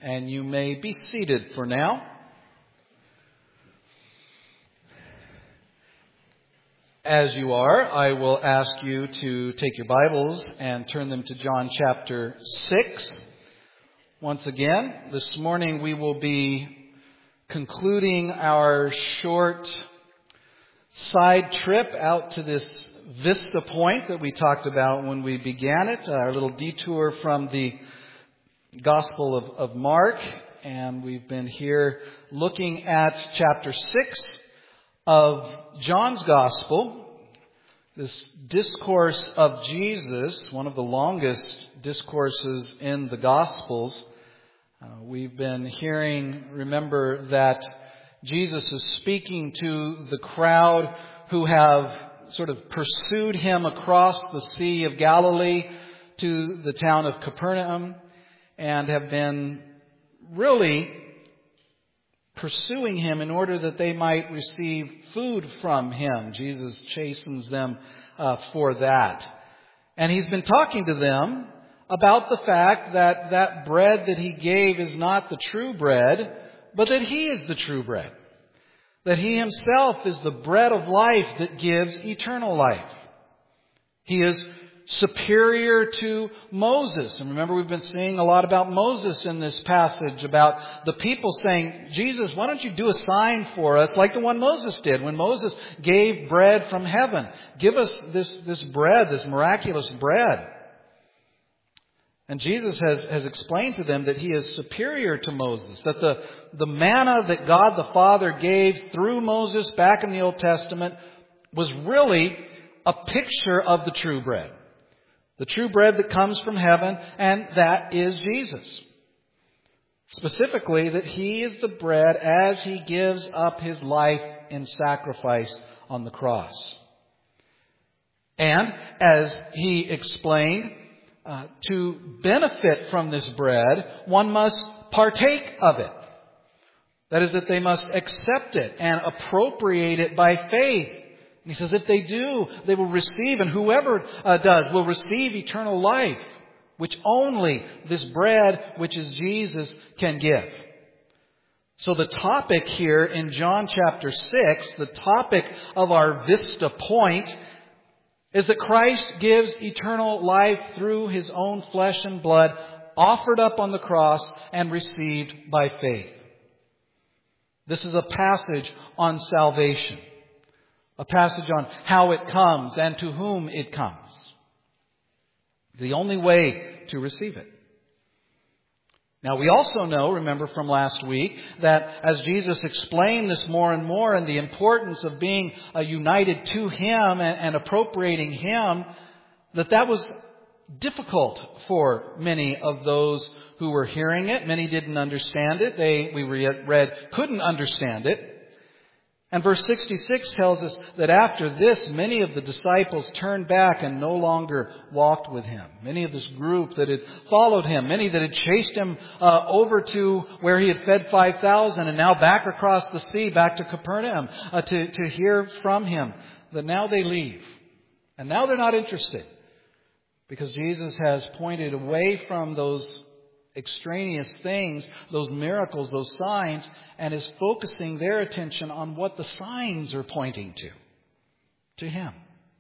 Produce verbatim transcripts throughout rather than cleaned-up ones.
and you may be seated for now. As you are, I will ask you to take your Bibles and turn them to John chapter six. Once again, this morning we will be concluding our short side trip out to this Vista Point that we talked about when we began it, our little detour from the Gospel of, of Mark. And we've been here looking at chapter six of John's Gospel, this discourse of Jesus, one of the longest discourses in the Gospels. Uh, we've been hearing, remember, that Jesus is speaking to the crowd who have sort of pursued him across the Sea of Galilee to the town of Capernaum and have been really pursuing him in order that they might receive food from him. Jesus chastens them uh, for that. And he's been talking to them about the fact that that bread that he gave is not the true bread, but that he is the true bread. That he himself is the bread of life that gives eternal life. He is superior to Moses. And remember, we've been seeing a lot about Moses in this passage, about the people saying, Jesus, why don't you do a sign for us like the one Moses did when Moses gave bread from heaven? Give us this, this bread, this miraculous bread. And Jesus has, has explained to them that he is superior to Moses, that the, the manna that God the Father gave through Moses back in the Old Testament was really a picture of the true bread. The true bread that comes from heaven, and that is Jesus. Specifically, that he is the bread as he gives up his life in sacrifice on the cross. And as he explained, uh, to benefit from this bread, one must partake of it. That is, that they must accept it and appropriate it by faith. He says if they do, they will receive, and whoever uh, does will receive eternal life, which only this bread, which is Jesus, can give. So the topic here in John chapter six, the topic of our Vista Point, is that Christ gives eternal life through his own flesh and blood, offered up on the cross and received by faith. This is a passage on salvation. A passage on how it comes and to whom it comes. The only way to receive it. Now we also know, remember from last week, that as Jesus explained this more and more and the importance of being uh, united to him and, and appropriating him, that that was difficult for many of those who were hearing it. Many didn't understand it. They, we read, couldn't understand it. And verse sixty-six tells us that after this, many of the disciples turned back and no longer walked with him. Many of this group that had followed him, many that had chased him uh, over to where he had fed five thousand and now back across the sea, back to Capernaum uh, to, to hear from him, that now they leave. And now they're not interested because Jesus has pointed away from those extraneous things, those miracles, those signs, and is focusing their attention on what the signs are pointing to, to him.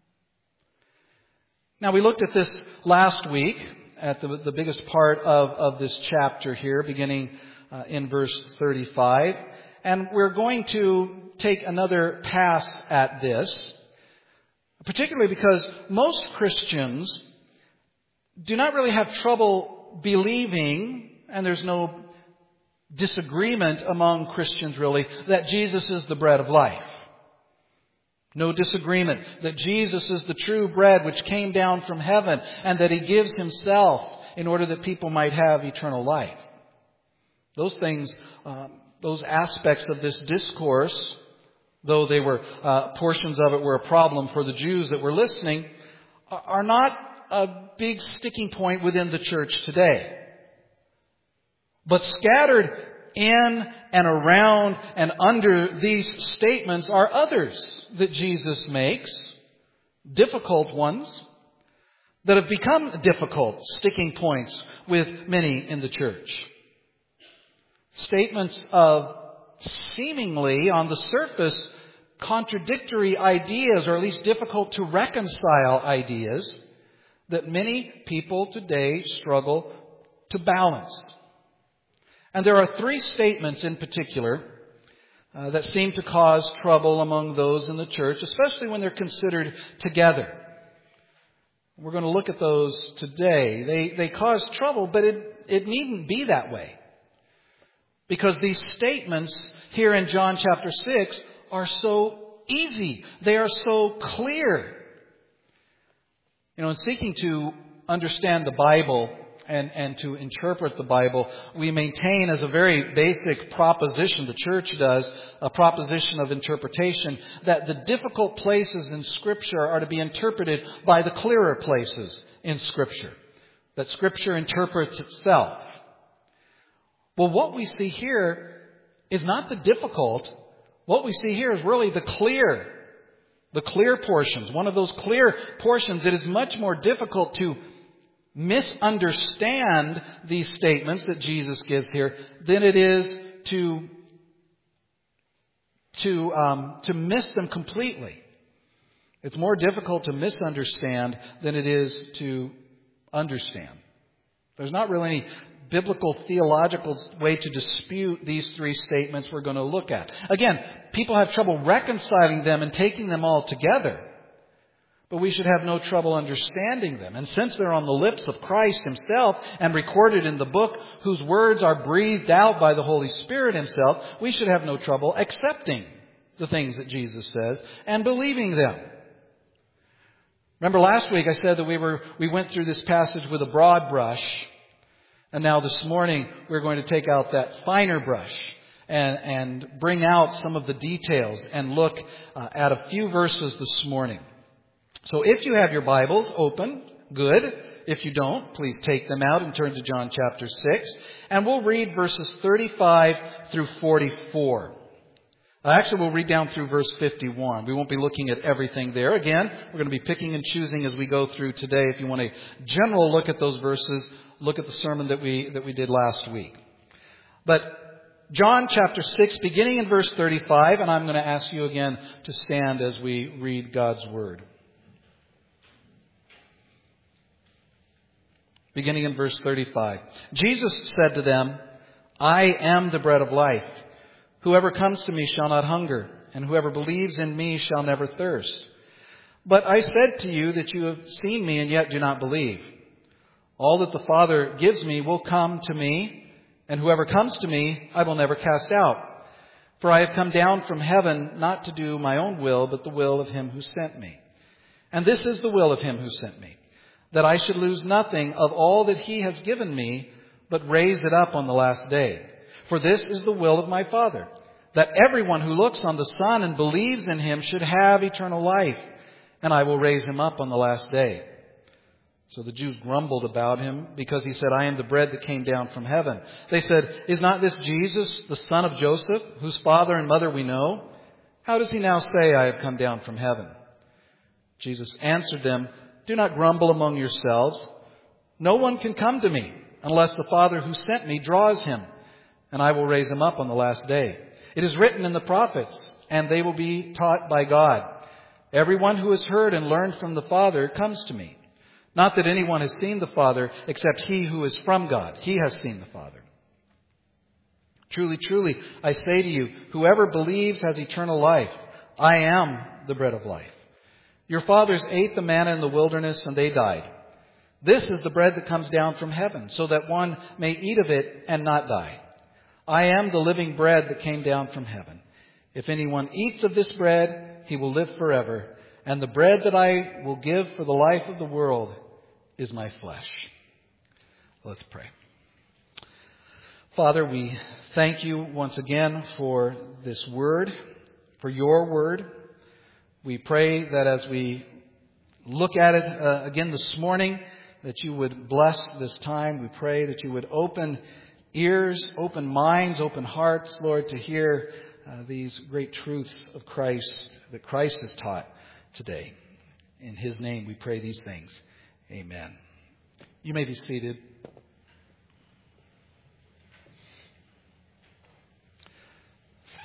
Now, we looked at this last week, at the, the biggest part of, of this chapter here, beginning uh, in verse thirty-five, and we're going to take another pass at this, particularly because most Christians do not really have trouble believing, and there's no disagreement among Christians really, that Jesus is the bread of life. No disagreement that Jesus is the true bread which came down from heaven and that he gives himself in order that people might have eternal life. Those things, uh, those aspects of this discourse, though they were, uh, portions of it were a problem for the Jews that were listening, are not a big sticking point within the church today. But scattered in and around and under these statements are others that Jesus makes, difficult ones, that have become difficult sticking points with many in the church. statements of seemingly, on the surface, contradictory ideas, or at least difficult to reconcile ideas, that many people today struggle to balance. And there are three statements in particular uh, that seem to cause trouble among those in the church, especially when they're considered together. We're going to look at those today. They they cause trouble, but it, it needn't be that way. Because these statements here in John chapter six are so easy. They are so clear. You know, in seeking to understand the Bible and, and to interpret the Bible, we maintain as a very basic proposition, the church does, a proposition of interpretation, that the difficult places in Scripture are to be interpreted by the clearer places in Scripture. That Scripture interprets itself. Well, what we see here is not the difficult. What we see here is really the clear. The clear portions. One of those clear portions, it is much more difficult to misunderstand these statements that Jesus gives here than it is to, to, um, to miss them completely. It's more difficult to misunderstand than it is to understand. There's not really any biblical theological way to dispute these three statements we're going to look at. Again, people have trouble reconciling them and taking them all together. But we should have no trouble understanding them. And since they're on the lips of Christ Himself and recorded in the book whose words are breathed out by the Holy Spirit Himself, we should have no trouble accepting the things that Jesus says and believing them. Remember last week I said that we were we went through this passage with a broad brush. And now this morning we're going to take out that finer brush and, and bring out some of the details and look uh, at a few verses this morning. So if you have your Bibles open, good. If you don't, please take them out and turn to John chapter six. And we'll read verses thirty-five through forty-four. Actually, we'll read down through verse fifty-one. We won't be looking at everything there. Again, we're going to be picking and choosing as we go through today. If you want a general look at those verses, look at the sermon that we that we did last week. But John chapter six, beginning in verse thirty-five, and I'm going to ask you again to stand as we read God's Word. Beginning in verse thirty-five. Jesus said to them, I am the bread of life. Whoever comes to me shall not hunger, and whoever believes in me shall never thirst. But I said to you that you have seen me and yet do not believe. All that the Father gives me will come to me, and whoever comes to me I will never cast out. For I have come down from heaven not to do my own will, but the will of Him who sent me. And this is the will of Him who sent me, that I should lose nothing of all that He has given me, but raise it up on the last day. For this is the will of my Father, that everyone who looks on the Son and believes in Him should have eternal life, and I will raise him up on the last day. So the Jews grumbled about Him because He said, I am the bread that came down from heaven. They said, is not this Jesus, the son of Joseph, whose father and mother we know? How does He now say, I have come down from heaven? Jesus answered them, do not grumble among yourselves. No one can come to me unless the Father who sent me draws him, and I will raise him up on the last day. It is written in the prophets, and they will be taught by God. Everyone who has heard and learned from the Father comes to me. Not that anyone has seen the Father except he who is from God. He has seen the Father. Truly, truly, I say to you, whoever believes has eternal life. I am the bread of life. Your fathers ate the manna in the wilderness, and they died. This is the bread that comes down from heaven, so that one may eat of it and not die. I am the living bread that came down from heaven. If anyone eats of this bread, he will live forever. And the bread that I will give for the life of the world is my flesh. Let's pray. Father, we thank you once again for this word, for your word. We pray that as we look at it uh, again this morning, that you would bless this time. We pray that you would open ears, open minds, open hearts, Lord, to hear uh, these great truths of Christ that Christ has taught today. In His name we pray these things. Amen. You may be seated.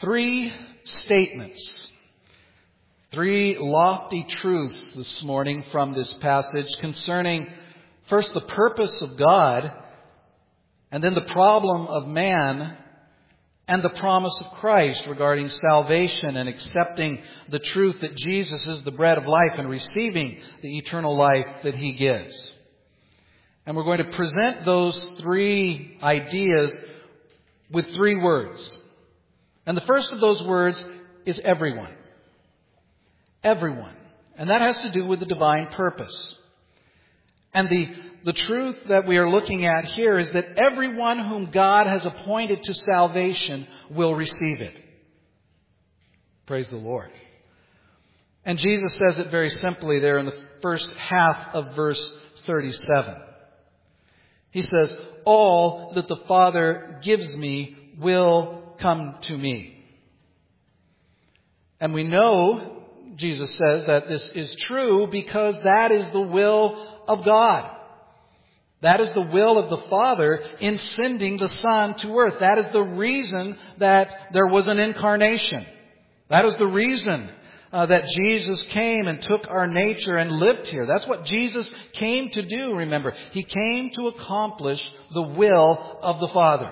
three statements, three lofty truths this morning from this passage concerning, first, the purpose of God, and then the problem of man, and the promise of Christ regarding salvation and accepting the truth that Jesus is the bread of life and receiving the eternal life that He gives. And we're going to present those three ideas with three words. And the first of those words is everyone. Everyone. And that has to do with the divine purpose. And the, the truth that we are looking at here is that everyone whom God has appointed to salvation will receive it. Praise the Lord. And Jesus says it very simply there in the first half of verse thirty-seven. He says, all that the Father gives me will come to me. And we know, Jesus says, that this is true because that is the will of God. That is the will of the Father in sending the Son to earth. That is the reason that there was an incarnation. That is the reason uh, that Jesus came and took our nature and lived here. That's what Jesus came to do, remember. He came to accomplish the will of the Father.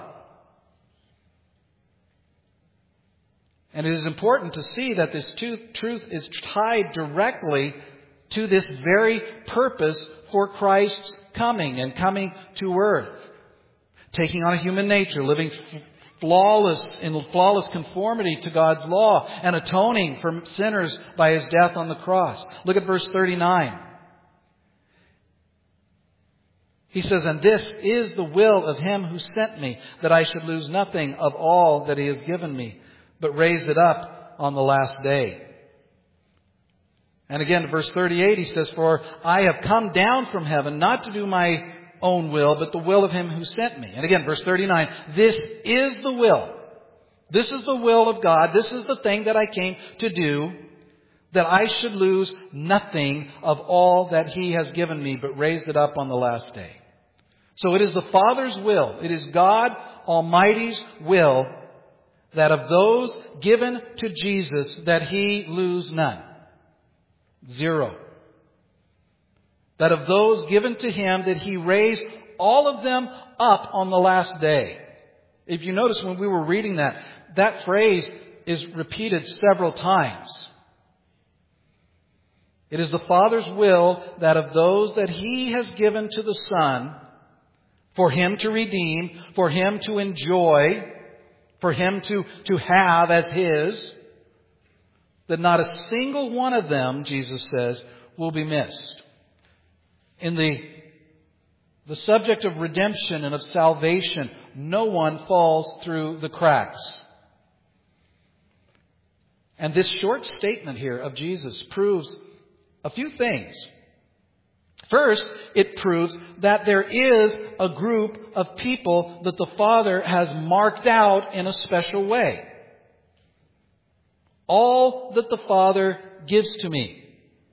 And it is important to see that this truth is tied directly to this very purpose for Christ's coming and coming to earth. Taking on a human nature, living flawless, in flawless conformity to God's law, and atoning for sinners by His death on the cross. Look at verse thirty-nine. He says, and this is the will of Him who sent me, that I should lose nothing of all that He has given me, but raise it up on the last day. And again, verse thirty-eight, he says, for I have come down from heaven not to do my own will, but the will of Him who sent me. And again, verse thirty-nine, this is the will. This is the will of God. This is the thing that I came to do, that I should lose nothing of all that He has given me, but raise it up on the last day. So it is the Father's will. It is God Almighty's will that of those given to Jesus, that He lose none. Zero. That of those given to Him, that He raise all of them up on the last day. If you notice when we were reading that, that phrase is repeated several times. It is the Father's will that of those that He has given to the Son, for Him to redeem, for Him to enjoy, for Him to, to have as His, that not a single one of them, Jesus says, will be missed. In the, the subject of redemption and of salvation, no one falls through the cracks. And this short statement here of Jesus proves a few things. First, it proves that there is a group of people that the Father has marked out in a special way. All that the Father gives to me.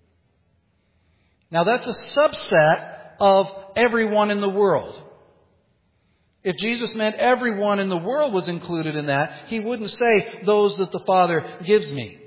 Now that's a subset of everyone in the world. If Jesus meant everyone in the world was included in that, He wouldn't say those that the Father gives me.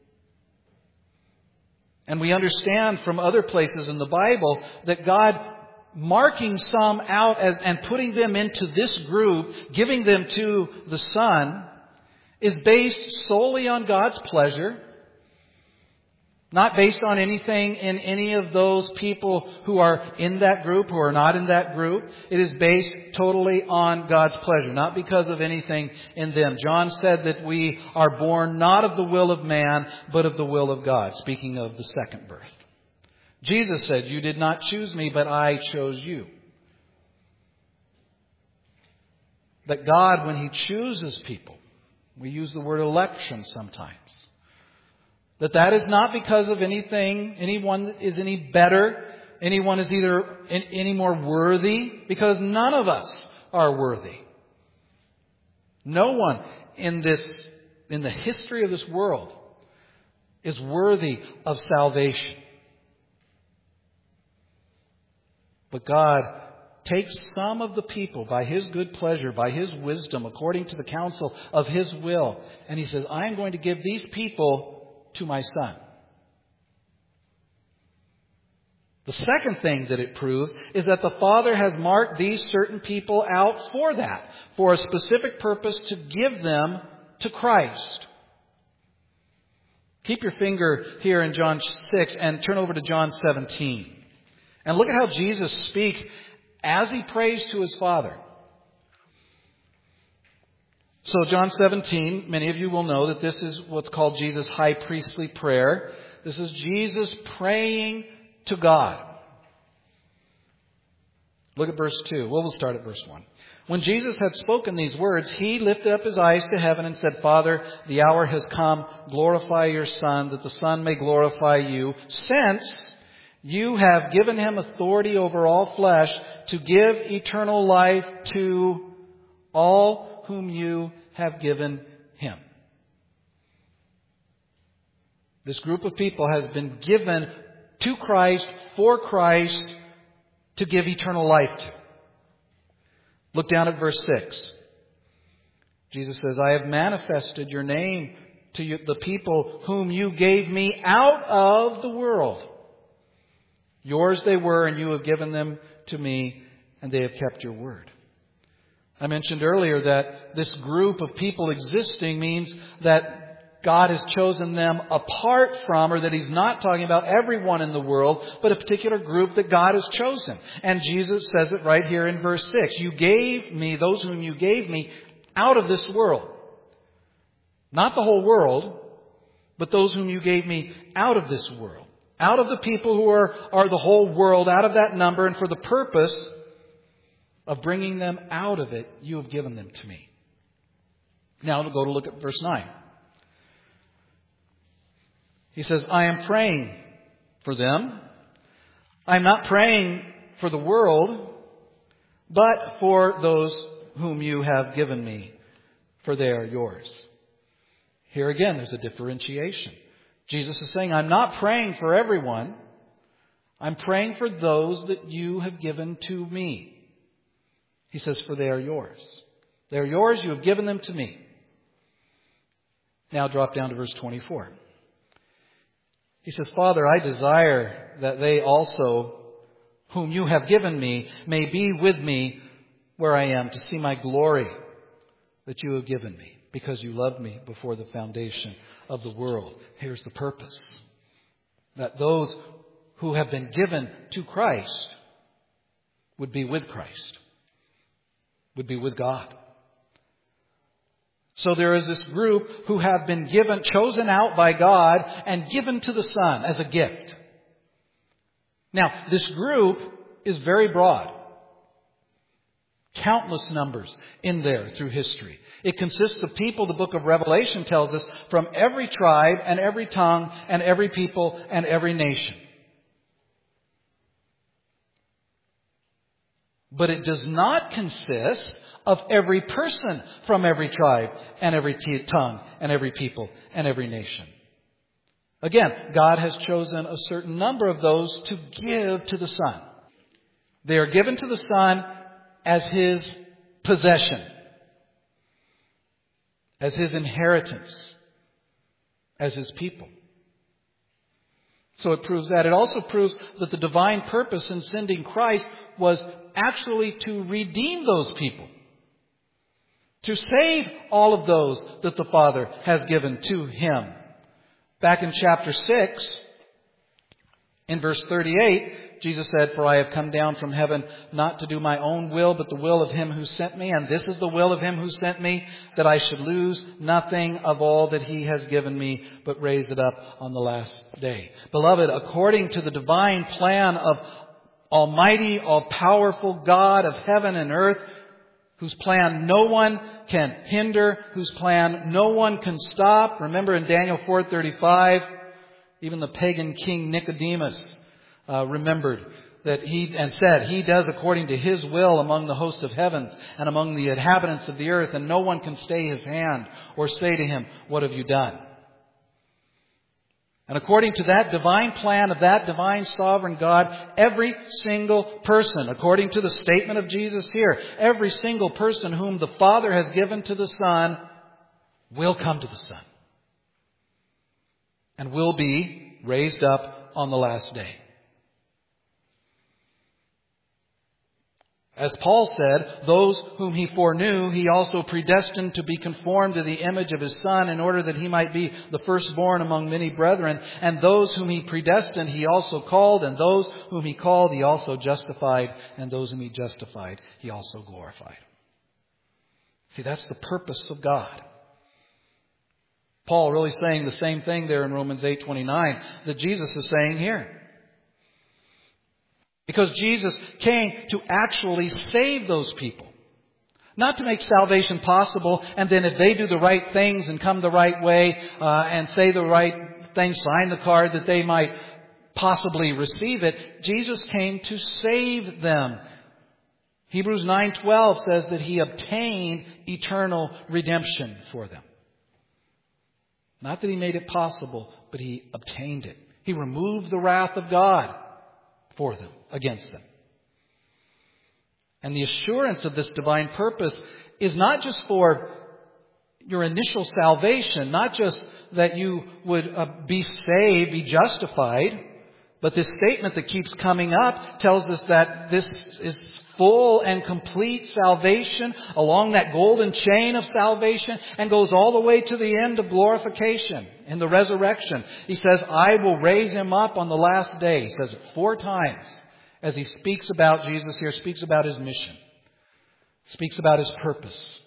And we understand from other places in the Bible that God marking some out as, and putting them into this group, giving them to the Son, is based solely on God's pleasure, not based on anything in any of those people who are in that group, who are not in that group. It is based totally on God's pleasure, not because of anything in them. John said that we are born not of the will of man, but of the will of God, speaking of the second birth. Jesus said, you did not choose me, but I chose you. That God, when He chooses people, we use the word election sometimes, that that is not because of anything, anyone is any better, anyone is either any more worthy, because none of us are worthy. No one in this, in the history of this world is worthy of salvation. But God takes some of the people by His good pleasure, by His wisdom, according to the counsel of His will. And He says, I am going to give these people to my Son. The second thing that it proves is that the Father has marked these certain people out for that, for a specific purpose, to give them to Christ. Keep your finger here in John six and turn over to John seventeen. And look at how Jesus speaks as He prays to His Father. So John seventeen, many of you will know that this is what's called Jesus' high priestly prayer. This is Jesus praying to God. Look at verse two. Well, we'll start at verse one. When Jesus had spoken these words, He lifted up His eyes to heaven and said, Father, the hour has come. Glorify your Son, that the Son may glorify you, since you have given Him authority over all flesh to give eternal life to all whom you have given Him. This group of people has been given to Christ, for Christ, to give eternal life to. Look down at verse six. Jesus says, I have manifested your name to you, the people whom you gave me out of the world. Yours they were, and you have given them to me, and they have kept your word. I mentioned earlier that this group of people existing means that God has chosen them apart from, or that He's not talking about everyone in the world, but a particular group that God has chosen. And Jesus says it right here in verse six. You gave me, those whom you gave me, out of this world. Not the whole world, but those whom you gave me out of this world. Out of the people who are, are the whole world, out of that number, and for the purpose of bringing them out of it, you have given them to me. Now we'll go to look at verse nine. He says, I am praying for them. I'm not praying for the world, but for those whom you have given me, for they are yours. Here again, there's a differentiation. Jesus is saying, I'm not praying for everyone. I'm praying for those that you have given to me. He says, for they are yours. They are yours. You have given them to me. Now drop down to verse twenty-four. He says, Father, I desire that they also, whom you have given me, may be with me where I am, to see my glory that you have given me, because you loved me before the foundation of the world. Here's the purpose. That those who have been given to Christ would be with Christ, would be with God. So there is this group who have been given, chosen out by God and given to the Son as a gift. Now, this group is very broad. Countless numbers in there through history. It consists of people, the book of Revelation tells us, from every tribe and every tongue and every people and every nation. But it does not consist of every person from every tribe and every t- tongue and every people and every nation. Again, God has chosen a certain number of those to give to the Son. They are given to the Son as His possession, as His inheritance, as His people. So it proves that. It also proves that the divine purpose in sending Christ was actually to redeem those people, to save all of those that the Father has given to Him. Back in chapter six, in verse thirty-eight, Jesus said, For I have come down from heaven not to do my own will, but the will of Him who sent me. And this is the will of Him who sent me, that I should lose nothing of all that He has given me, but raise it up on the last day. Beloved, according to the divine plan of Almighty, all-powerful God of heaven and earth, whose plan no one can hinder, whose plan no one can stop. Remember in Daniel four thirty-five, even the pagan king Nicodemus uh, remembered that he and said, He does according to His will among the host of heavens and among the inhabitants of the earth, and no one can stay His hand or say to Him, What have you done? And according to that divine plan of that divine sovereign God, every single person, according to the statement of Jesus here, every single person whom the Father has given to the Son will come to the Son and will be raised up on the last day. As Paul said, those whom He foreknew, He also predestined to be conformed to the image of His Son, in order that He might be the firstborn among many brethren. And those whom He predestined, He also called. And those whom He called, He also justified. And those whom He justified, He also glorified. See, that's the purpose of God. Paul really saying the same thing there in Romans eight twenty-nine that Jesus is saying here. Because Jesus came to actually save those people. Not to make salvation possible, and then if they do the right things and come the right way uh, and say the right things, sign the card, that they might possibly receive it. Jesus came to save them. Hebrews nine twelve says that He obtained eternal redemption for them. Not that He made it possible, but He obtained it. He removed the wrath of God for them, against them. And the assurance of this divine purpose is not just for your initial salvation, not just that you would uh, be saved, be justified, but this statement that keeps coming up tells us that this is full and complete salvation along that golden chain of salvation and goes all the way to the end of glorification in the resurrection. He says, I will raise him up on the last day. He says it four times as he speaks about Jesus here, speaks about his mission, speaks about his purpose.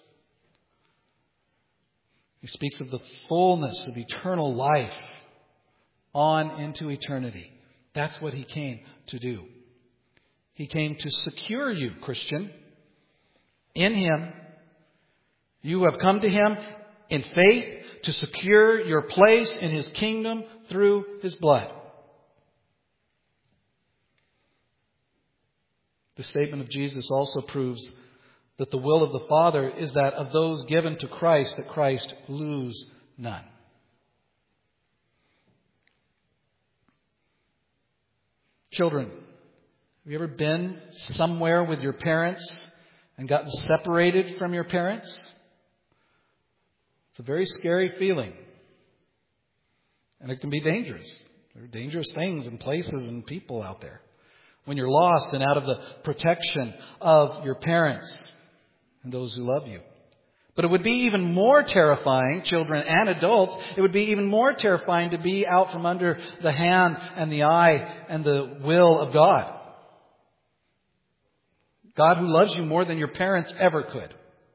He speaks of the fullness of eternal life on into eternity. That's what he came to do. He came to secure you, Christian. In him, you have come to him in faith to secure your place in his kingdom through his blood. The statement of Jesus also proves that the will of the Father is that of those given to Christ, that Christ lose none. Children, have you ever been somewhere with your parents and gotten separated from your parents? It's a very scary feeling. And it can be dangerous. There are dangerous things and places and people out there. When you're lost and out of the protection of your parents and those who love you. But it would be even more terrifying, children and adults, it would be even more terrifying to be out from under the hand and the eye and the will of God. God who loves you more than your parents ever could.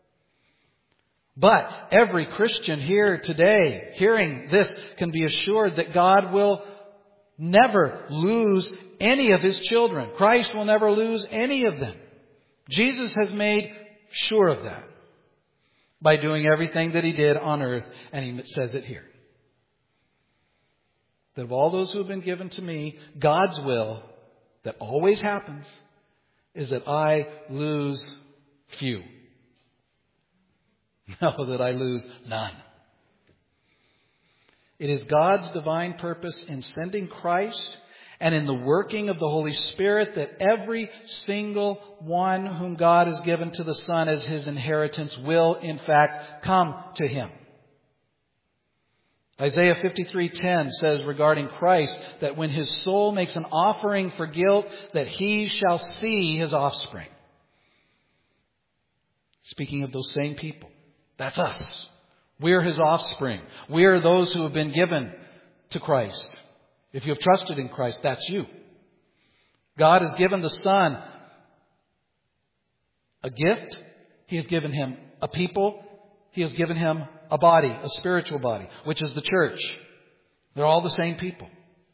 But every Christian here today, hearing this, can be assured that God will never lose any of His children. Christ will never lose any of them. Jesus has made sure of that by doing everything that He did on earth, and He says it here. That of all those who have been given to me, God's will, that always happens, is that I lose few. No, that I lose none. It is God's divine purpose in sending Christ and in the working of the Holy Spirit that every single one whom God has given to the Son as His inheritance will, in fact, come to Him. Isaiah fifty-three ten says regarding Christ that when His soul makes an offering for guilt, that He shall see His offspring. Speaking of those same people. That's us. We're His offspring. We're those who have been given to Christ. If you have trusted in Christ, that's you. God has given the Son a gift. He has given Him a people. He has given Him a body, a spiritual body, which is the church. They're all the same people.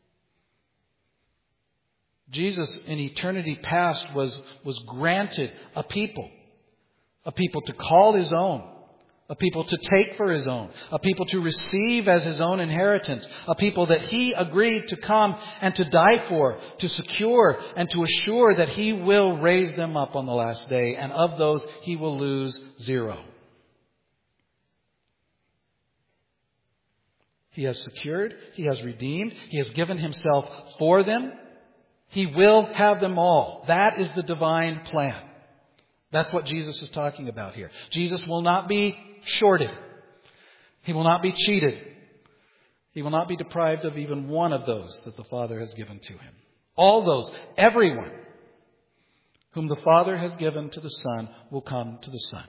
Jesus in eternity past was, was granted a people. A people to call His own. A people to take for His own. A people to receive as His own inheritance. A people that He agreed to come and to die for, to secure and to assure that He will raise them up on the last day. And of those, He will lose zero. He has secured. He has redeemed. He has given Himself for them. He will have them all. That is the divine plan. That's what Jesus is talking about here. Jesus will not be shorted. He will not be cheated. He will not be deprived of even one of those that the Father has given to Him. All those, everyone whom the Father has given to the Son will come to the Son.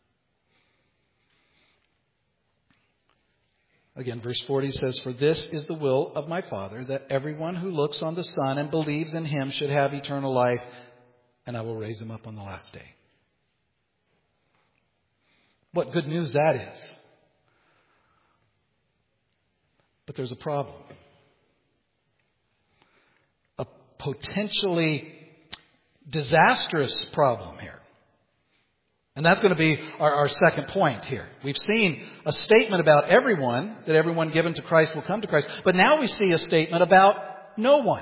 Again, verse forty says, "For this is the will of my Father, that everyone who looks on the Son and believes in Him should have eternal life, and I will raise him up on the last day." What good news that is. But there's a problem. A potentially disastrous problem here. And that's going to be our, our second point here. We've seen a statement about everyone, that everyone given to Christ will come to Christ. But now we see a statement about no one.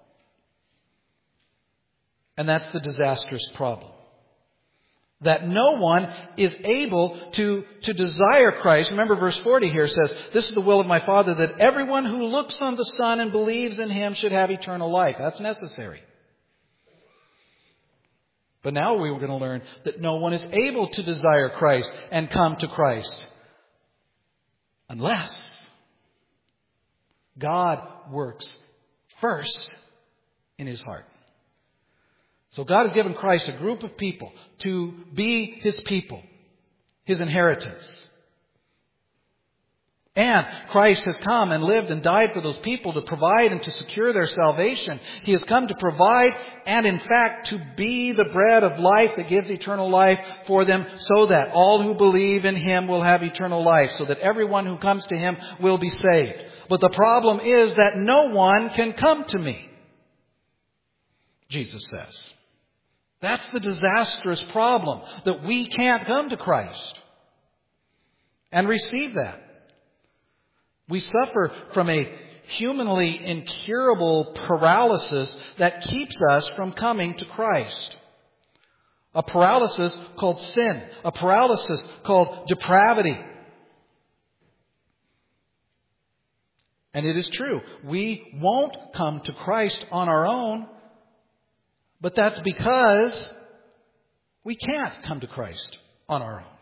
And that's the disastrous problem. That no one is able to, to desire Christ. Remember verse forty here says, "This is the will of my Father, that everyone who looks on the Son and believes in Him should have eternal life." That's necessary. But now we were going to learn that no one is able to desire Christ and come to Christ unless God works first in His heart. So God has given Christ a group of people to be His people, His inheritance. And Christ has come and lived and died for those people to provide and to secure their salvation. He has come to provide and, in fact, to be the bread of life that gives eternal life for them, so that all who believe in Him will have eternal life, so that everyone who comes to Him will be saved. But the problem is that no one can come to me, Jesus says. That's the disastrous problem, that we can't come to Christ and receive that. We suffer from a humanly incurable paralysis that keeps us from coming to Christ. A paralysis called sin. A paralysis called depravity. And it is true, we won't come to Christ on our own, but that's because we can't come to Christ on our own.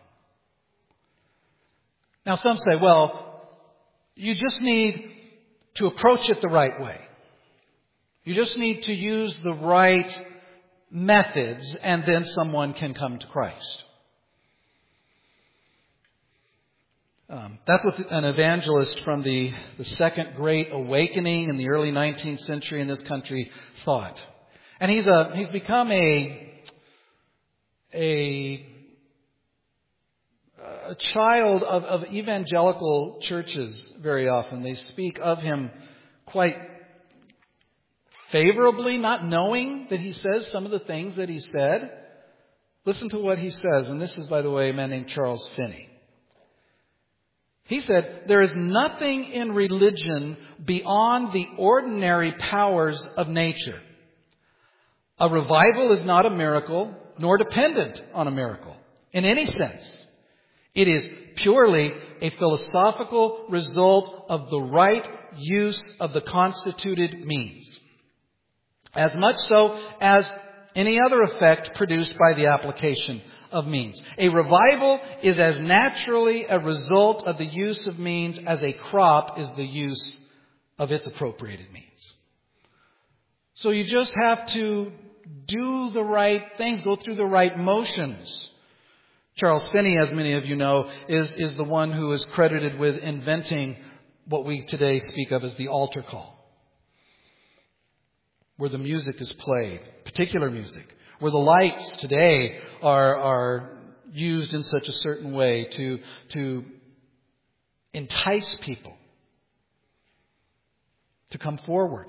Now some say, well, you just need to approach it the right way. You just need to use the right methods, and then someone can come to Christ. Um, that's what an evangelist from the, the Second Great Awakening in the early nineteenth century in this country thought. And he's a he's become a a a child of, of evangelical churches very often. They speak of him quite favorably, not knowing that he says some of the things that he said. Listen to what he says, and this is, by the way, a man named Charles Finney. He said, "There is nothing in religion beyond the ordinary powers of nature. A revival is not a miracle, nor dependent on a miracle in any sense. It is purely a philosophical result of the right use of the constituted means, as much so as any other effect produced by the application of means. A revival is as naturally a result of the use of means as a crop is the use of its appropriated means." So you just have to do the right things, go through the right motions. Charles Finney, as many of you know, is, is the one who is credited with inventing what we today speak of as the altar call, where the music is played, particular music, where the lights today are, are used in such a certain way to, to entice people to come forward.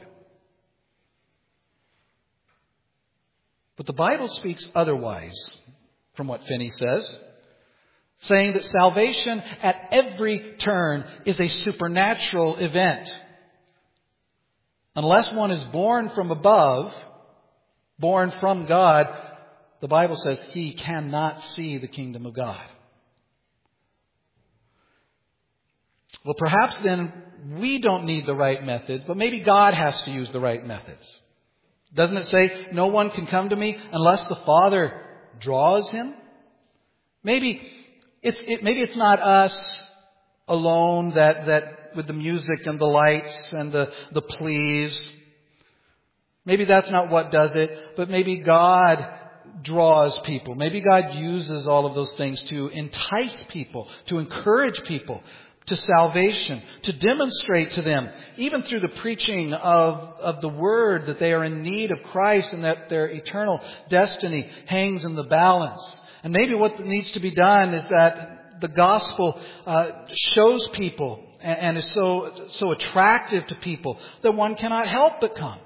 But the Bible speaks otherwise from what Finney says, saying that salvation at every turn is a supernatural event. Unless one is born from above, born from God, the Bible says he cannot see the kingdom of God. Well, perhaps then we don't need the right methods, but maybe God has to use the right methods. Doesn't it say, no one can come to me unless the Father draws him? Maybe it's, it, maybe it's not us alone that, that with the music and the lights and the, the pleas. Maybe that's not what does it, but maybe God draws people. Maybe God uses all of those things to entice people, to encourage people to salvation, to demonstrate to them, even through the preaching of, of the Word, that they are in need of Christ and that their eternal destiny hangs in the balance. And maybe what needs to be done is that the gospel uh, shows people and, and is so, so attractive to people that one cannot help but come.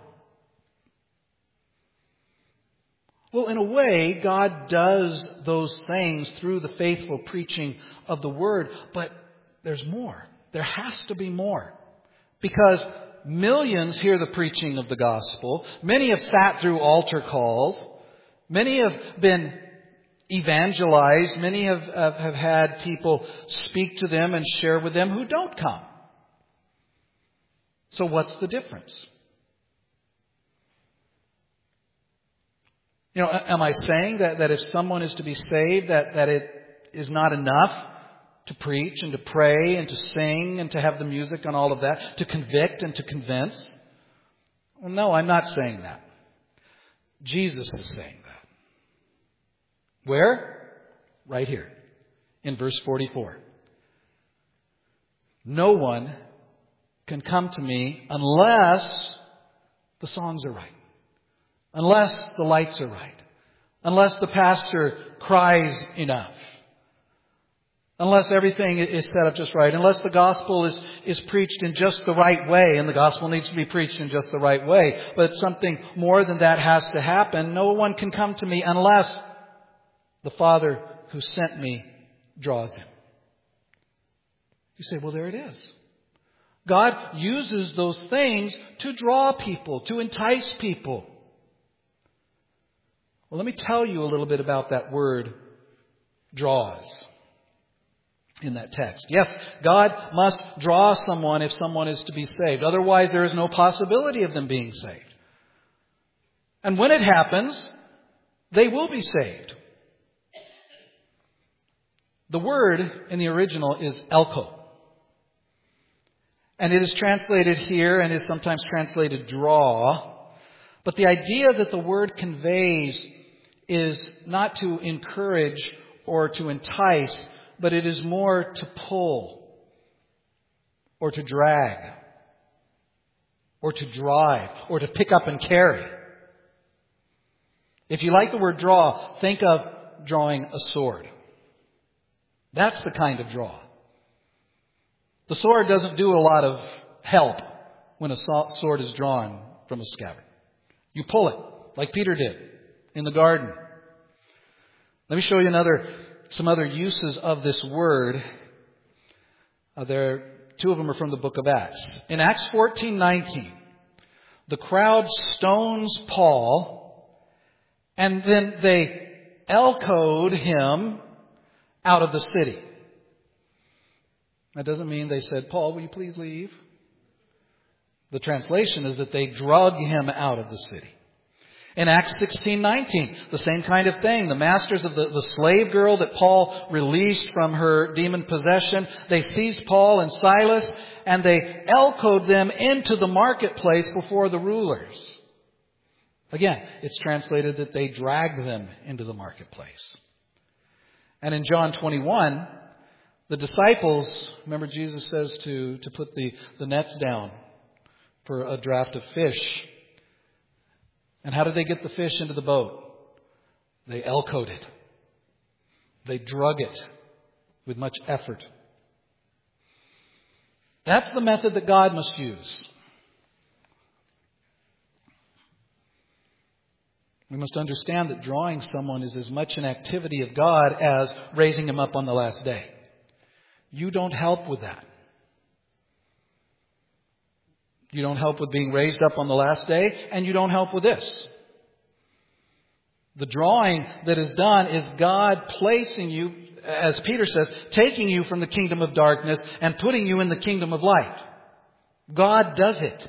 Well, in a way, God does those things through the faithful preaching of the Word, but there's more. There has to be more. Because millions hear the preaching of the gospel. Many have sat through altar calls. Many have been evangelized. Many have, have, have had people speak to them and share with them who don't come. So what's the difference? You know, am I saying that, that if someone is to be saved, that, that it is not enough to preach and to pray and to sing and to have the music and all of that, to convict and to convince? Well, no, I'm not saying that. Jesus is saying that. Where? Right here, in verse forty-four. No one can come to me unless the songs are right, unless the lights are right, unless the pastor cries enough, unless everything is set up just right, unless the gospel is, is preached in just the right way, and the gospel needs to be preached in just the right way, but something more than that has to happen. No one can come to me unless the Father who sent me draws him. You say, well, there it is. God uses those things to draw people, to entice people. Well, let me tell you a little bit about that word, draws, in that text. Yes, God must draw someone if someone is to be saved. Otherwise, there is no possibility of them being saved. And when it happens, they will be saved. The word in the original is elko. And it is translated here and is sometimes translated draw. But the idea that the word conveys is not to encourage or to entice, but it is more to pull or to drag or to drive or to pick up and carry. If you like the word draw, think of drawing a sword. That's the kind of draw. The sword doesn't do a lot of help when a sword is drawn from a scabbard. You pull it, like Peter did in the garden. Let me show you another, some other uses of this word. Uh, there, two of them are from the book of Acts. In Acts fourteen nineteen, the crowd stones Paul, and then they elkoed him out of the city. That doesn't mean they said, Paul, will you please leave? The translation is that they drug him out of the city. In Acts sixteen nineteen, the same kind of thing. The masters of the, the slave girl that Paul released from her demon possession, they seized Paul and Silas and they elkoed them into the marketplace before the rulers. Again, it's translated that they dragged them into the marketplace. And in John twenty-one, the disciples, remember Jesus says to, to put the, the nets down for a draft of fish. And how did they get the fish into the boat? They elkoed it. They drug it with much effort. That's the method that God must use. We must understand that drawing someone is as much an activity of God as raising him up on the last day. You don't help with that. You don't help with being raised up on the last day, and you don't help with this. The drawing that is done is God placing you, as Peter says, taking you from the kingdom of darkness and putting you in the kingdom of light. God does it.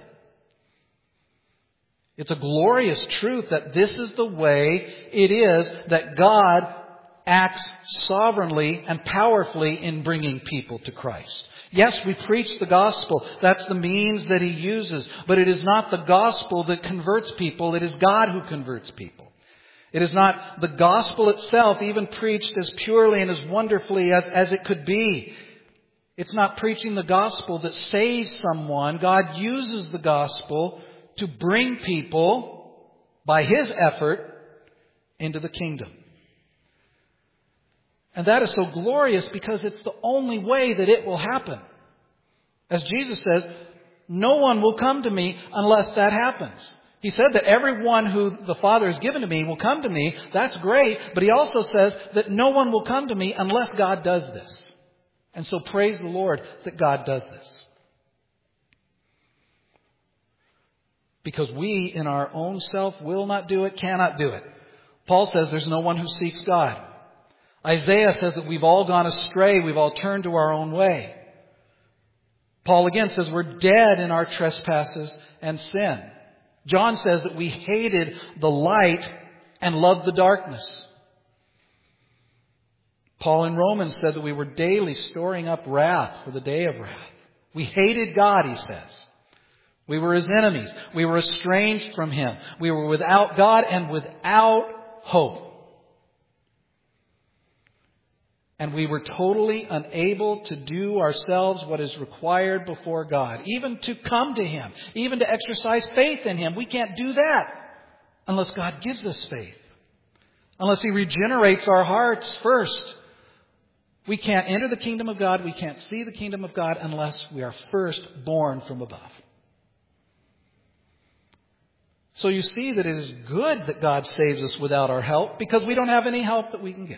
It's a glorious truth that this is the way it is that God acts sovereignly and powerfully in bringing people to Christ. Yes, we preach the gospel. That's the means that He uses. But it is not the gospel that converts people. It is God who converts people. It is not the gospel itself, even preached as purely and as wonderfully as, as it could be. It's not preaching the gospel that saves someone. God uses the gospel to bring people, by His effort, into the kingdom. And that is so glorious because it's the only way that it will happen. As Jesus says, no one will come to me unless that happens. He said that everyone who the Father has given to me will come to me. That's great. But He also says that no one will come to me unless God does this. And so praise the Lord that God does this. Because we in our own self will not do it, cannot do it. Paul says there's no one who seeks God. Isaiah says that we've all gone astray. We've all turned to our own way. Paul again says we're dead in our trespasses and sin. John says that we hated the light and loved the darkness. Paul in Romans said that we were daily storing up wrath for the day of wrath. We hated God, he says. We were His enemies. We were estranged from Him. We were without God and without hope. And we were totally unable to do ourselves what is required before God. Even to come to Him. Even to exercise faith in Him. We can't do that unless God gives us faith. Unless He regenerates our hearts first. We can't enter the kingdom of God. We can't see the kingdom of God unless we are first born from above. So you see that it is good that God saves us without our help because we don't have any help that we can give.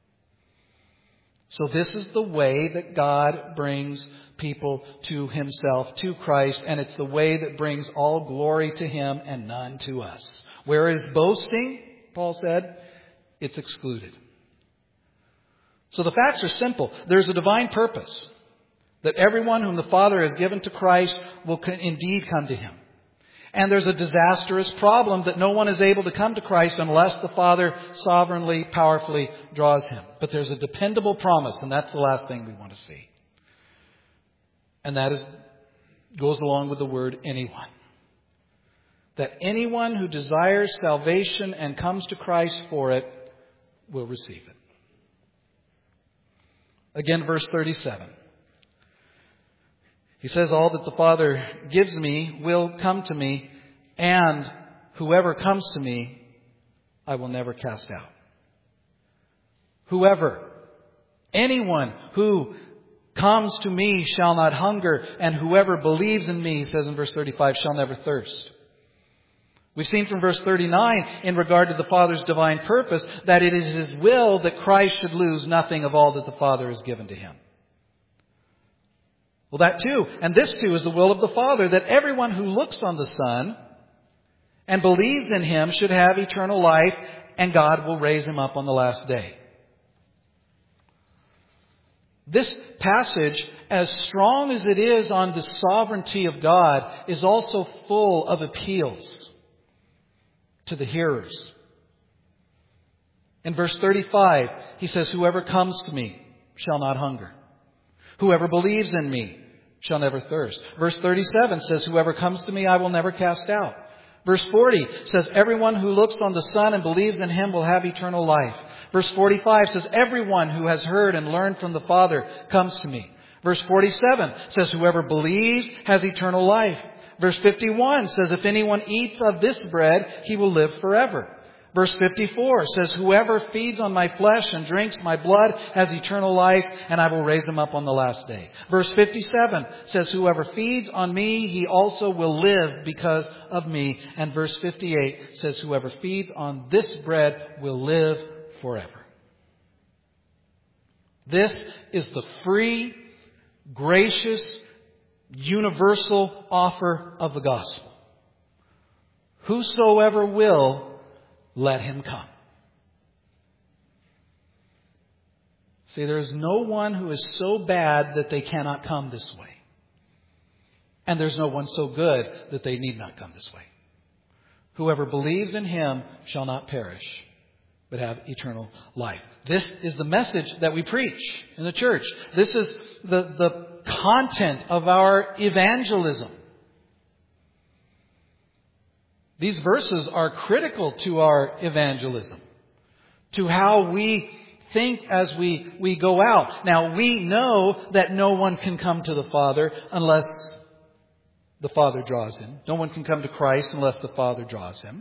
So this is the way that God brings people to Himself, to Christ, and it's the way that brings all glory to Him and none to us. Where is boasting, Paul said, it's excluded. So the facts are simple. There's a divine purpose that everyone whom the Father has given to Christ will indeed come to Him. And there's a disastrous problem that no one is able to come to Christ unless the Father sovereignly, powerfully draws him. But there's a dependable promise, and that's the last thing we want to see. And that is goes along with the word anyone. That anyone who desires salvation and comes to Christ for it will receive it. Again, verse thirty-seven. He says, all that the Father gives me will come to me, and whoever comes to me, I will never cast out. Whoever, anyone who comes to me shall not hunger, and whoever believes in me, he says in verse thirty-five, shall never thirst. We've seen from verse thirty-nine, in regard to the Father's divine purpose, that it is His will that Christ should lose nothing of all that the Father has given to Him. Well, that too, and this too is the will of the Father, that everyone who looks on the Son and believes in Him should have eternal life, and God will raise him up on the last day. This passage, as strong as it is on the sovereignty of God, is also full of appeals to the hearers. In verse thirty-five, he says, whoever comes to me shall not hunger. Whoever believes in me shall never thirst. Verse thirty-seven says, whoever comes to me I will never cast out. Verse forty says, everyone who looks on the Son and believes in Him will have eternal life. Verse forty-five says, everyone who has heard and learned from the Father comes to me. Verse forty-seven says, whoever believes has eternal life. Verse fifty-one says, if anyone eats of this bread, he will live forever. Verse fifty-four says, whoever feeds on my flesh and drinks my blood has eternal life, and I will raise him up on the last day. Verse fifty-seven says, whoever feeds on me, he also will live because of me. And verse fifty-eight says, whoever feeds on this bread will live forever. This is the free, gracious, universal offer of the gospel. Whosoever will, let him come. See, there is no one who is so bad that they cannot come this way. And there's no one so good that they need not come this way. Whoever believes in Him shall not perish, but have eternal life. This is the message that we preach in the church. This is the, the content of our evangelism. These verses are critical to our evangelism, to how we think as we, we go out. Now, we know that no one can come to the Father unless the Father draws him. No one can come to Christ unless the Father draws him.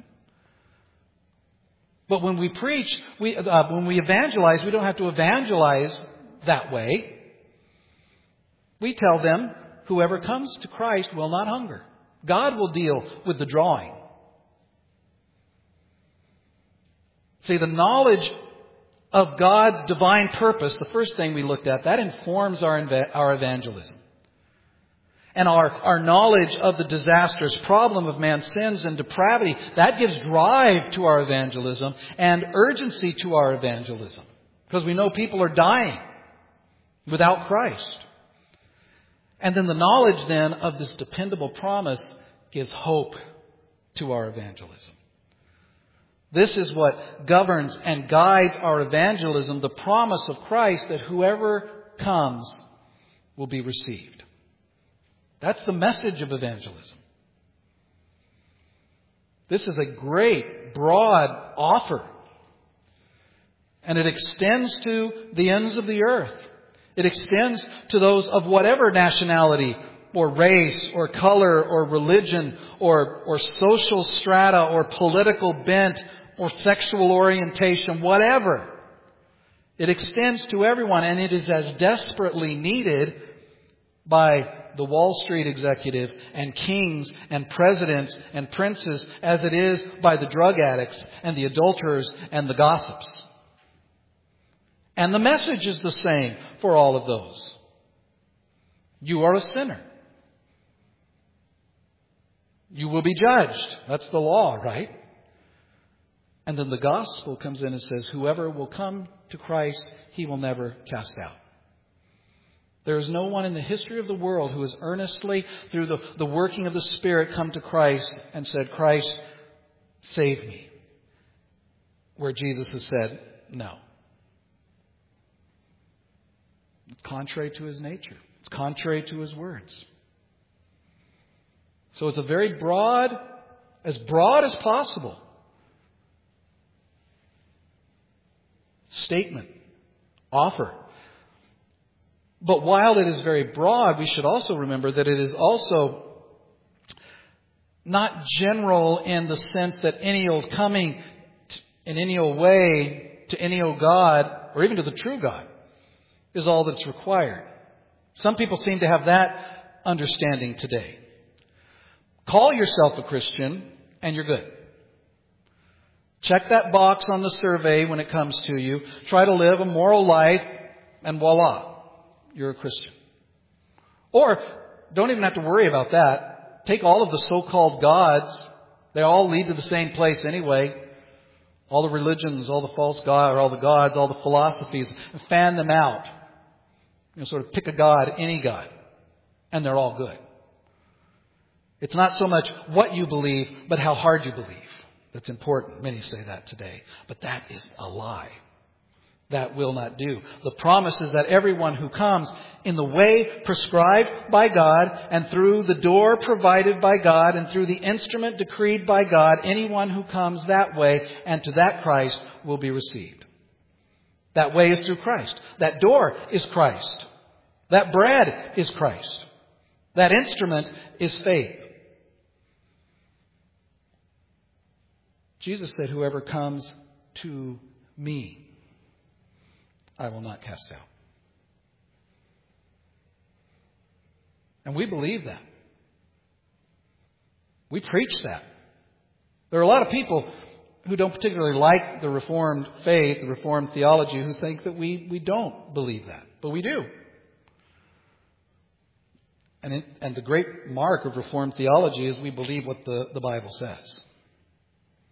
But when we preach, we, uh, when we evangelize, we don't have to evangelize that way. We tell them, whoever comes to Christ will not hunger. God will deal with the drawing. See, the knowledge of God's divine purpose, the first thing we looked at, that informs our, our evangelism. And our, our knowledge of the disastrous problem of man's sins and depravity, that gives drive to our evangelism and urgency to our evangelism. Because we know people are dying without Christ. And then the knowledge then of this dependable promise gives hope to our evangelism. This is what governs and guides our evangelism, the promise of Christ that whoever comes will be received. That's the message of evangelism. This is a great, broad offer. And it extends to the ends of the earth. It extends to those of whatever nationality or race or color or religion or, or social strata or political bent or sexual orientation, whatever. It extends to everyone, and it is as desperately needed by the Wall Street executive and kings and presidents and princes as it is by the drug addicts and the adulterers and the gossips. And the message is the same for all of those. You are a sinner. You will be judged. That's the law, right? And then the gospel comes in and says, whoever will come to Christ, He will never cast out. There is no one in the history of the world who has earnestly, through the, the working of the Spirit, come to Christ and said, Christ, save me. Where Jesus has said, no. It's contrary to His nature. It's contrary to His words. So it's a very broad, as broad as possible, statement, offer. But while it is very broad, we should also remember that it is also not general in the sense that any old coming in any old way to any old God, or even to the true God, is all that's required. Some people seem to have that understanding today. Call yourself a Christian and you're good. Check that box on the survey when it comes to you. Try to live a moral life and voila, you're a Christian. Or don't even have to worry about that. Take all of the so-called gods. They all lead to the same place anyway. All the religions, all the false gods, or all the gods, all the philosophies, and fan them out. You know, sort of pick a god, any god, and they're all good. It's not so much what you believe, but how hard you believe that's important. Many say that today. But that is a lie. That will not do. The promise is that everyone who comes in the way prescribed by God and through the door provided by God and through the instrument decreed by God, anyone who comes that way and to that Christ will be received. That way is through Christ. That door is Christ. That bread is Christ. That instrument is faith. Jesus said, whoever comes to me, I will not cast out. And we believe that. We preach that. There are a lot of people who don't particularly like the Reformed faith, the Reformed theology, who think that we, we don't believe that. But we do. And, it, and the great mark of Reformed theology is we believe what the, the Bible says.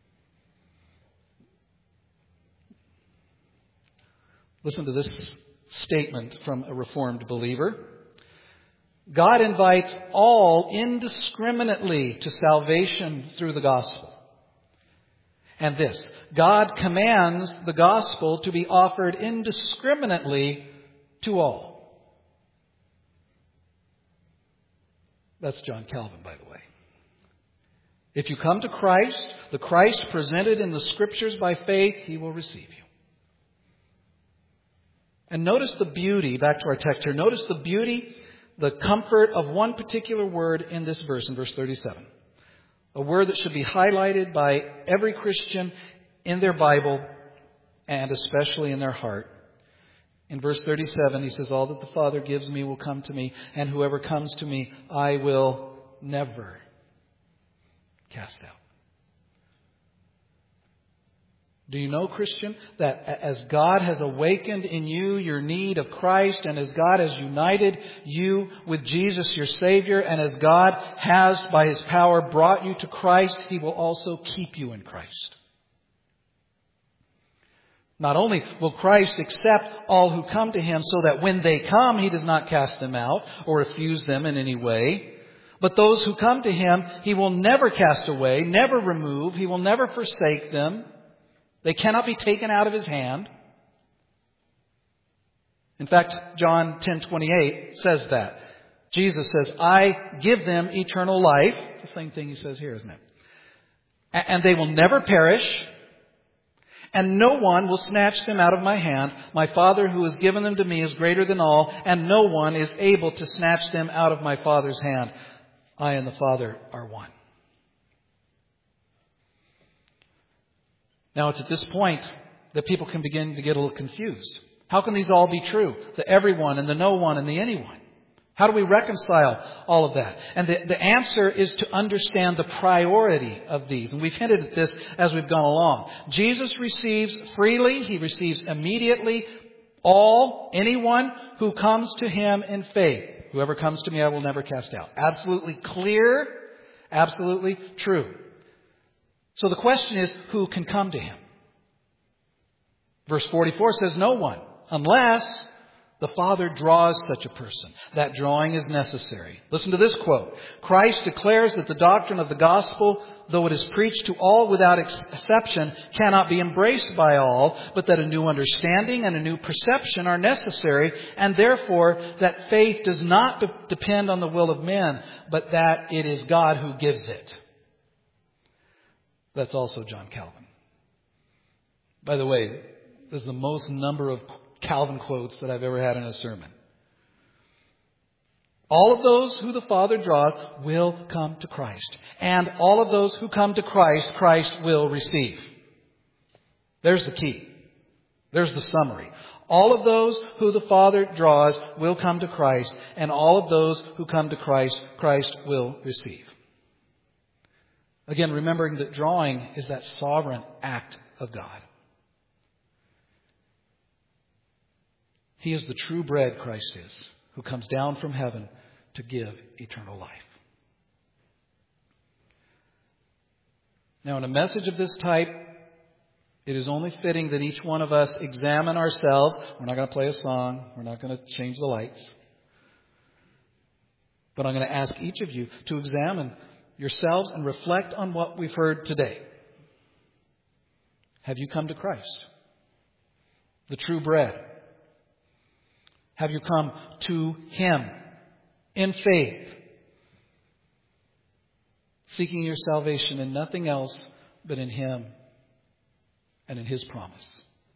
Listen to this statement from a Reformed believer. God invites all indiscriminately to salvation through the gospel. And this, God commands the gospel to be offered indiscriminately to all. That's John Calvin, by the way. If you come to Christ, the Christ presented in the Scriptures by faith, He will receive you. And notice the beauty, back to our text here, notice the beauty, the comfort of one particular word in this verse, in verse thirty-seven. A word that should be highlighted by every Christian in their Bible and especially in their heart. In verse thirty-seven, he says, all that the Father gives me will come to me, and whoever comes to me, I will never cast out. Do you know, Christian, that as God has awakened in you your need of Christ, and as God has united you with Jesus, your Savior, and as God has, by His power, brought you to Christ, He will also keep you in Christ. Not only will Christ accept all who come to Him so that when they come, He does not cast them out or refuse them in any way, but those who come to Him, He will never cast away, never remove, He will never forsake them. They cannot be taken out of His hand. In fact, John ten twenty-eight says that. Jesus says, I give them eternal life. It's the same thing He says here, isn't it? And they will never perish, and no one will snatch them out of my hand. My Father who has given them to me is greater than all, and no one is able to snatch them out of my Father's hand. I and the Father are one. Now, it's at this point that people can begin to get a little confused. How can these all be true? The everyone and the no one and the anyone. How do we reconcile all of that? And the, the answer is to understand the priority of these. And we've hinted at this as we've gone along. Jesus receives freely. He receives immediately all, anyone who comes to Him in faith. Whoever comes to me, I will never cast out. Absolutely clear. Absolutely true. So the question is, who can come to Him? Verse forty-four says, no one, unless the Father draws such a person. That drawing is necessary. Listen to this quote. Christ declares that the doctrine of the gospel, though it is preached to all without exception, cannot be embraced by all, but that a new understanding and a new perception are necessary, and therefore that faith does not de- depend on the will of men, but that it is God who gives it. That's also John Calvin. By the way, this is the most number of Calvin quotes that I've ever had in a sermon. All of those who the Father draws will come to Christ. And all of those who come to Christ, Christ will receive. There's the key. There's the summary. All of those who the Father draws will come to Christ. And all of those who come to Christ, Christ will receive. Again, remembering that drawing is that sovereign act of God. He is the true bread, Christ is, who comes down from heaven to give eternal life. Now, in a message of this type, it is only fitting that each one of us examine ourselves. We're not going to play a song. We're not going to change the lights. But I'm going to ask each of you to examine yourselves and reflect on what we've heard today. Have you come to Christ, the true bread? Have you come to Him in faith, seeking your salvation in nothing else but in Him and in His promise?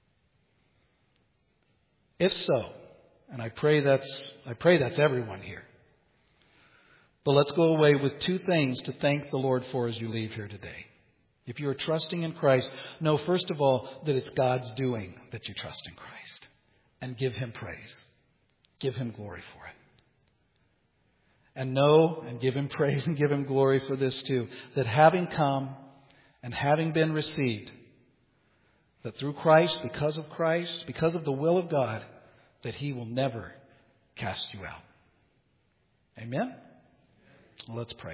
If so, and I pray that's I pray that's everyone here. But let's go away with two things to thank the Lord for as you leave here today. If you are trusting in Christ, know first of all that it's God's doing that you trust in Christ. And give Him praise. Give Him glory for it. And know and give Him praise and give Him glory for this too. That having come and having been received, that through Christ, because of Christ, because of the will of God, that He will never cast you out. Amen? Let's pray.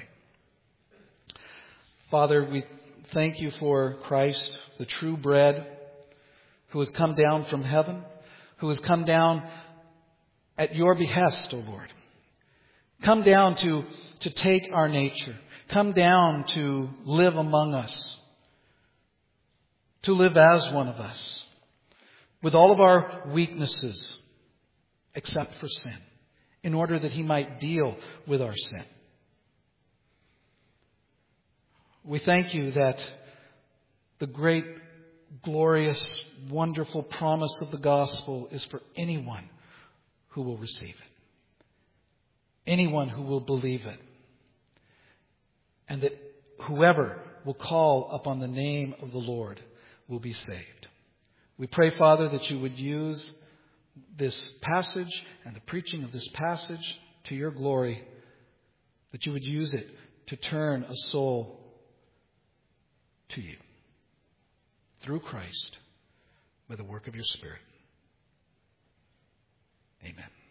Father, we thank You for Christ, the true bread, who has come down from heaven, who has come down at your behest, O Lord. Come down to, to take our nature. Come down to live among us. To live as one of us. With all of our weaknesses, except for sin. In order that He might deal with our sin. We thank You that the great, glorious, wonderful promise of the gospel is for anyone who will receive it. Anyone who will believe it. And that whoever will call upon the name of the Lord will be saved. We pray, Father, that You would use this passage and the preaching of this passage to Your glory. That You would use it to turn a soul to You. Through Christ, by the work of Your Spirit. Amen.